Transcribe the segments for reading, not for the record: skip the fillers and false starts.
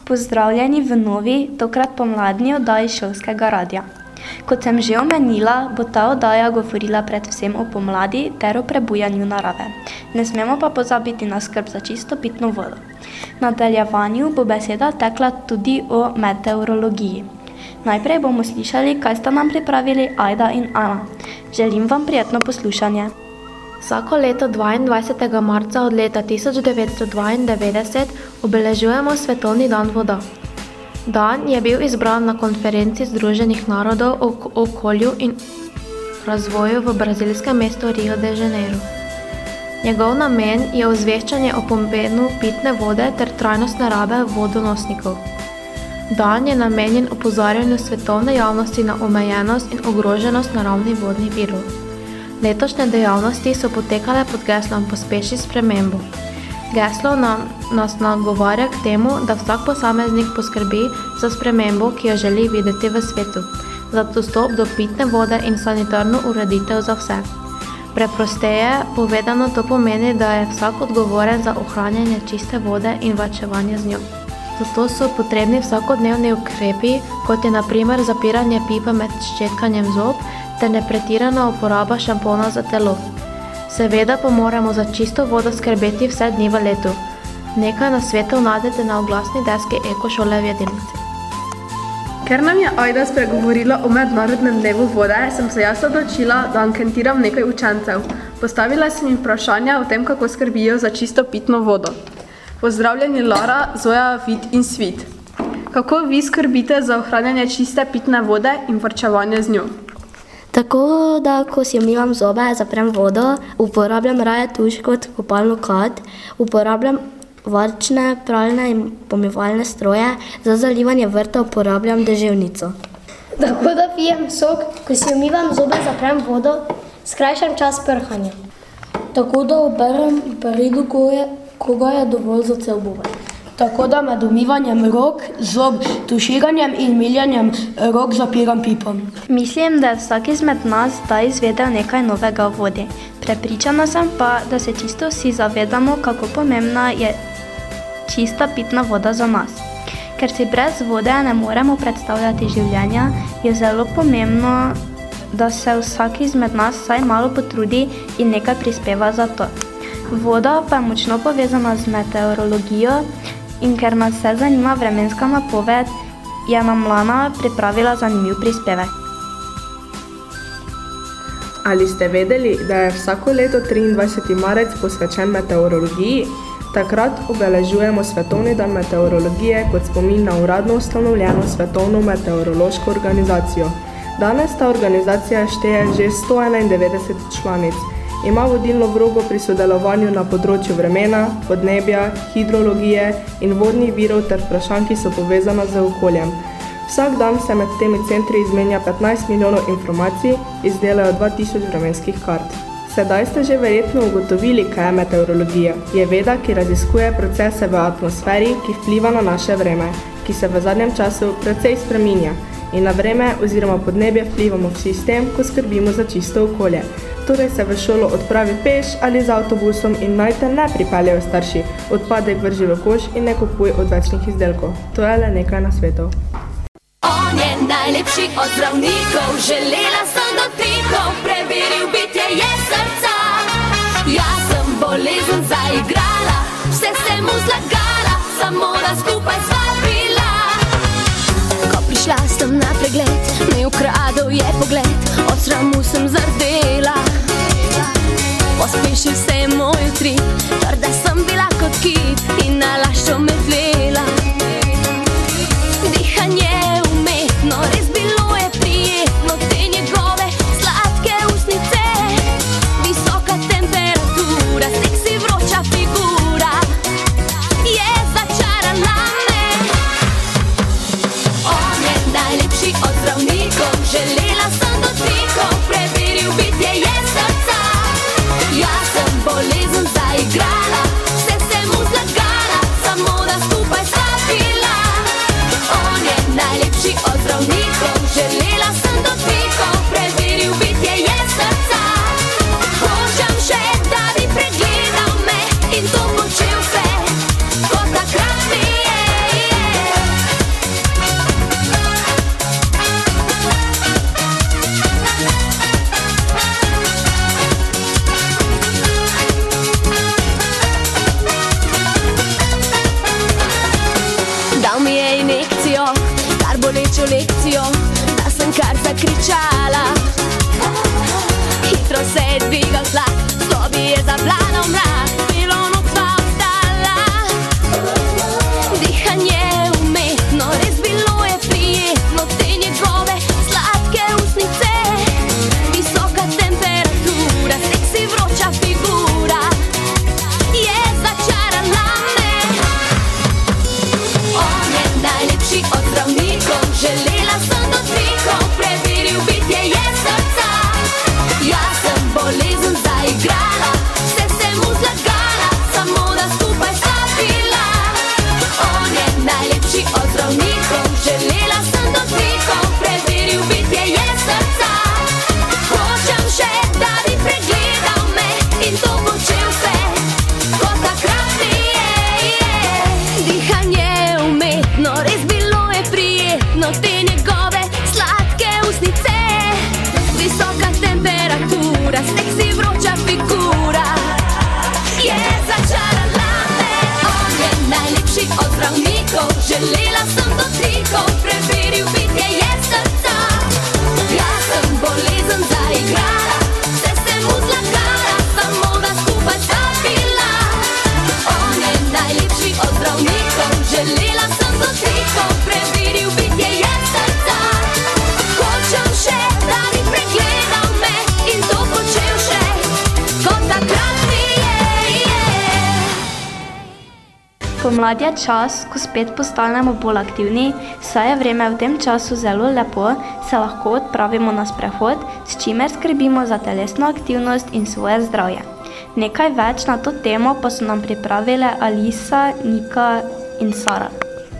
Pozdravljeni v novi, tokrat pomladni oddaji šolskega radia. Kot sem že omenila, bo ta oddaja govorila predvsem o pomladi ter o prebujanju narave. Ne smemo pa pozabiti na skrb za čisto pitno vodo. V nadaljevanju bo beseda tekla tudi o meteorologiji. Najprej bomo slišali, kaj sta nam pripravili Ajda in Ana. Želim vam prijetno poslušanje. Vsako leto 22. marca od leta 1992 obeležujemo Svetovni dan voda. Dan je bil izbran na konferenci Združenih narodov o okolju in razvoju v brazilskem mestu Rio de Janeiro. Njegov namen je ozveščanje o pomenu pitne vode ter trajnostne rabe vodonosnikov. Dan je namenjen opozarjanju svetovne javnosti na omejenost in ogroženost naravnih vodnih virov. Letošnje dejavnosti so potekale pod geslom Pospeši spremembo. Geslo nas nagovarja k temu, da vsak posameznik poskrbi za spremembo, ki jo želi videti v svetu, za dostop do pitne vode in sanitarno ureditev za vse. Preprosteje povedano to pomeni, da je vsak odgovoren za ohranjanje čiste vode in varčevanje z njo. Zato so potrebni vsakodnevni ukrepi, kot je na primer zapiranje pipe med ščetkanjem zob ter nepretirana uporaba šampona za telo. Seveda pa moramo za čisto vodo skrbeti vse dni v letu. Nekaj nasvetov najdete na oglasni deski Ekošole v Jedilnici. Ker nam je Ajda spregovorila o mednarodnem dnevu vode, sem se jaz odločila, da anketiram nekaj učencev. Postavila sem jim vprašanja o tem, kako skrbijo za čisto pitno vodo. Pozdravljeni Lara, Zoja, Vid in Svit. Kako vi skrbite za ohranjanje čiste pitne vode in varčevanje z njo? Tako da, ko si umivam zobe, zaprem vodo, uporabljam raje tuš kot kopalno kad, uporabljam varčne, pralne in pomivalne stroje, za zalivanje vrta uporabljam deževnico. Tako da pijem sok, ko si umivam zobe, zaprem vodo, skrajšam čas prhanja. Tako da oberem predu, ko ga je dovolj za cel bobek. Tako da med umivanjem rok, zob, tuširanjem in miljenjem rok zapiram pipom. Mislim, da je vsak izmed nas zdaj izvedel nekaj novega o vodi. Prepričana sem pa, da se čisto vsi zavedamo, kako pomembna je čista pitna voda za nas. Ker si brez vode ne moremo predstavljati življenja, je zelo pomembno, da se vsak izmed nas vsaj malo potrudi in nekaj prispeva za to. Voda pa je močno povezana z meteorologijo in ker nas vse zanima vremenska napoved, je nam Lana pripravila zanimiv prispevek. Ali ste vedeli, da je vsako leto 23. marec posvečen meteorologiji? Takrat obeležujemo Svetovni dan meteorologije kot spomin na uradno ustanovljeno Svetovno meteorološko organizacijo. Danes ta organizacija šteje že 191 članic. Ima vodilno vlogo pri sodelovanju na področju vremena, podnebja, hidrologije in vodnih virov ter vprašanj, ki so povezana z okoljem. Vsak dan se med temi centri izmenja 15 milijonov informacij, izdelajo 2000 vremenskih kart. Sedaj ste že verjetno ugotovili, kaj je meteorologija. Je veda, ki raziskuje procese v atmosferi, ki vpliva na naše vreme, ki se v zadnjem času precej spreminja. In na vreme oziroma podnebje vplivamo vsi s tem, ko skrbimo za čisto okolje. Torej se v šolo odpravi peš ali z avtobusom in naj te ne pripeljejo starši. Odpadek vrži v koš in ne kupuj odvečnih izdelkov. To je le nekaj nasvetov. On je najlepši od zdravnikov, želela sem dotikov, preveril bitje je srca. Jaz sem bolezen zaigrala, vse se mu zlagala, samo da skupaj sva bila. Ko prišla sem na pregled, mi ukradel je pogled, od sramu sem zardela. Pospešil se je moj utrip, trda sem bila kot kit in nalaščo me vlela. Dihanje umetno, res bilo je prijetno, te njegove sladke usnice. Visoka temperatura, seksi vroča figura, je začarala me. On je najlepši od zdravnikov, želela sem do bolečo lekcijo, da sem kar zakričala. Hitro se je dvigal tlak, sobi je zavladal mrak, celo noč sva ostala. Dihanje umetno, res bilo je prijetno, te njegove sladke usnice. Visoka temperatura, seksi vroča figura je začarala me. On je najlepši od zdravnikov, želela sem dotikov, preveril bitje je srca. Jaz sem bolezen zaigrala, vse se mu zlagala, samo da skupaj sta bila. On je najlepši od zdravnikov, želela sem dotikov, preveril bitje je srca. Hočem še, da bi pregledal me in to počel vse, kot takrat mi je. Dihanje umetno, res bilo je prijetno, te njegove sladke usnice. Visoka temperatura, seksi vroča figura je začarala me. On je najlepši od zdravnikov, želela sem dotikov, preveril bitje je srca. Jaz sem bolezen zaigrala, vse se mu zlagala, samo da skupaj sta bila. On je najlepši od zdravnikov, želela sem dotikov, preveril bitje je srca. Hočem še, da bi pregledal me in to počel še, kot takrat mi je. Pomlad je čas, ko spet postanemo bolj aktivni, saj je vreme v tem času zelo lepo, se lahko odpravimo na sprehod, s čimer skrbimo za telesno aktivnost in svoje zdravje. Nekaj več na to temo pa so nam pripravile Alisa, Nika in Sara.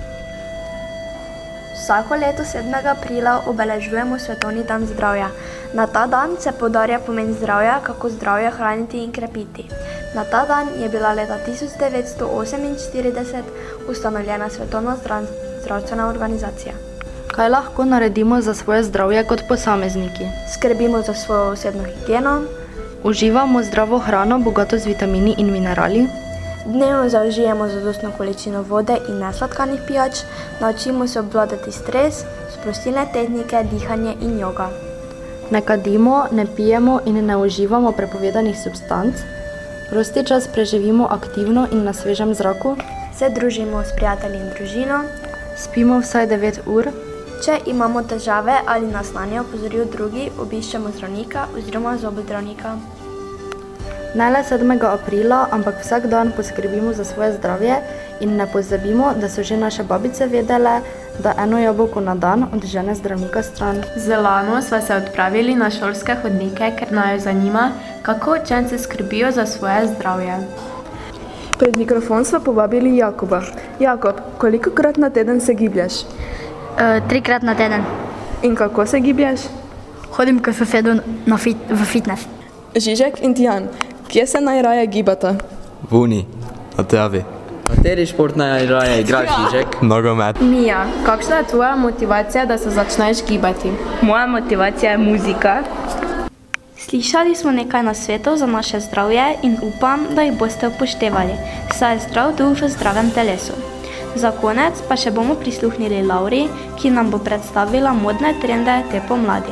Vsako leto 7. aprila obeležujemo Svetovni dan zdravja. Na ta dan se poudarja pomen zdravja, kako zdravje hraniti in krepiti. Na ta dan je bila leta 1948 ustanovljena Svetovna zdravstvena organizacija. Kaj lahko naredimo za svoje zdravje kot posamezniki? Skrbimo za svojo osebno higieno, Uživamo zdravo hrano, bogato z vitamini in minerali. dnevno zaužijemo zadostno količino vode in nesladkanih pijač, naučimo se obvladati stres, sprostilne tehnike, dihanje in joga. Ne kadimo, ne pijemo in ne uživamo prepovedanih substanc. Prosti čas preživimo aktivno in na svežem zraku. Se družimo s prijatelji in družino. Spimo vsaj 9 ur. Če imamo težave ali nas nanje opozorijo drugi, obiščemo zdravnika oziroma zobozdravnika. Ne le 7. aprila, ampak vsak dan poskrbimo za svoje zdravje in ne pozabimo, da so že naše babice vedele, da eno jabolko na dan odžene zdravnika stran. Z Lano sva se odpravili na šolske hodnike, ker naju zanima, kako učenci skrbijo za svoje zdravje. Pred mikrofon sva povabili Jakoba. Jakob, kolikokrat na teden se giblješ? 3-krat na teden. In kako se giblješ? Hodim k sosedu v fitness. Žižek in Tijan, kje se najraje gibata? V uni, na travi. Kateri šport najraje igraš, Žižek? Nogomet. Mija, kakšna je tvoja motivacija, da se začneš gibati? Moja motivacija je muzika. Slišali smo nekaj nasvetov za naše zdravje in upam, da jih boste upoštevali, saj je zdrav duh v zdravem telesu. Za konec pa še bomo prisluhnili Lauri, ki nam bo predstavila modne trende te pomladi.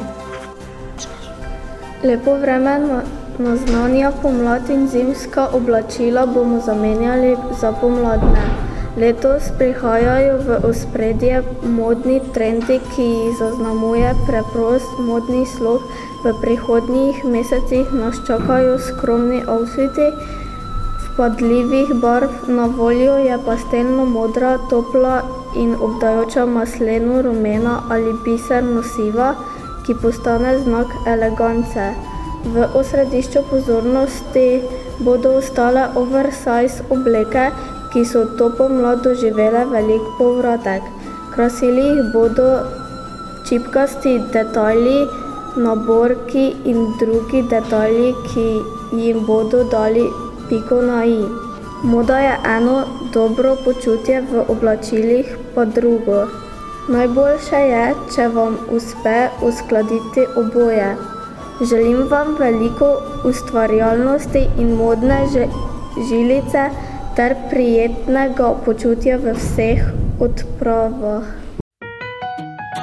Lepo vreme naznanja pomlad in zimska oblačila bomo zamenjali za pomladne. Letos prihajajo v ospredje modni trendi, ki jih zaznamuje preprost modni slog. V prihodnjih mesecih nas čakajo skromni outfiti vpadljivih barv. Na voljo je pastelno modra, topla in obdajoča masleno rumena ali biserno siva, ki postane znak elegance. V osredišču pozornosti bodo ostale oversize obleke, ki so to pomlad doživele velik povratek. Krasili jih bodo čipkasti detajli, naborki in drugi detajli, ki jim bodo dali piko na i. Moda je eno, dobro počutje v oblačilih pa drugo. Najboljše je, če vam uspe uskladiti oboje. Želim vam veliko ustvarjalnosti in modne žilice ter prijetnega počutja v vseh odpravah.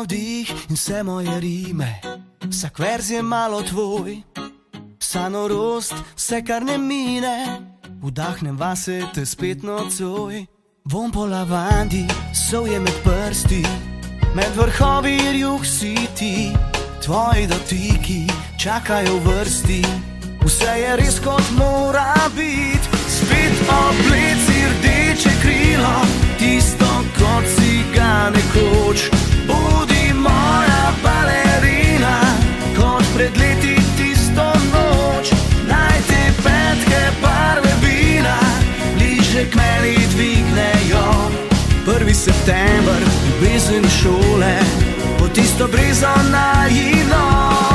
navdih in vse moje rime, vsak verz je malo tvoj. Vsa norost, vse kar ne mine, vdahnem vase te spet nocoj. Vonj po lavandi, solje med prsti, med vrhovi rjuh si ti. Tvoji dotiki čakajo v vrsti, vse je res kot mora bit. Spet obleci rdeče krilo, tisto kot si ga nekoč. Budi moja balerina, kot pred leti tisto noč. Naj te petke barve vina bliže k meni dvignejo. 1. september, ljubezen šole, po tisto brezo naivno.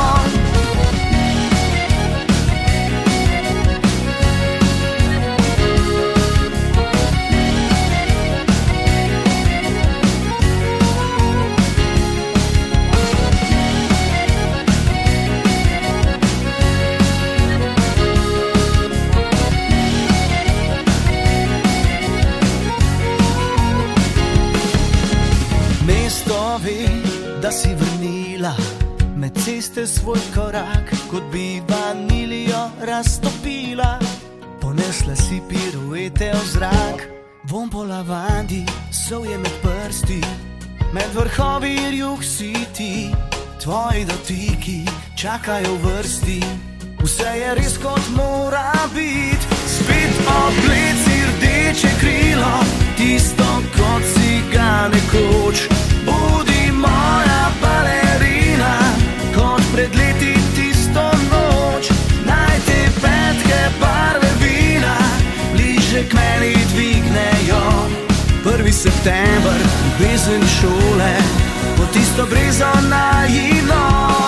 Da si vrnila med ceste svoj korak, kot bi vanilijo raztopila. Ponesla si piruete v zrak, vonj po lavandi, solje med prsti, med vrhovi rjuh si ti. Tvoji dotiki čakajo v vrsti, vse je res kot mora bit. Spet obleci rdeče krilo, tisto kot si ga nekoč. Budi moja balerina, kot pred leti tisto noč. Naj te petke barve vina bliže k meni dvignejo. 1. september, ljubezen šole, po tisto brezo naivno.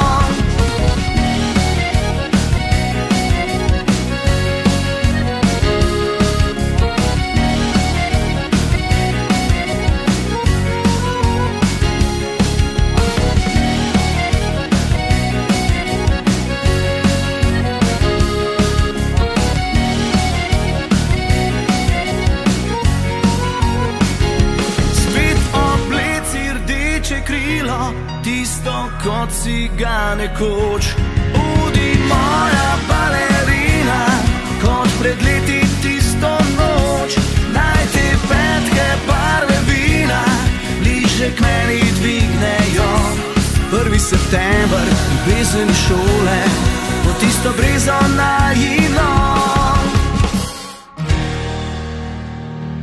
Tisto, kot si ga nekoč. Budi moja balerina, kot pred leti tisto noč. Naj te petke barve vina bliže k meni dvignejo. 1. september, ljubezen šole, po tisto brezo naivno.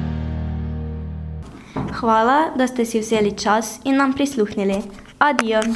Hvala, da ste si vzeli čas in nam prisluhnili. Adijo!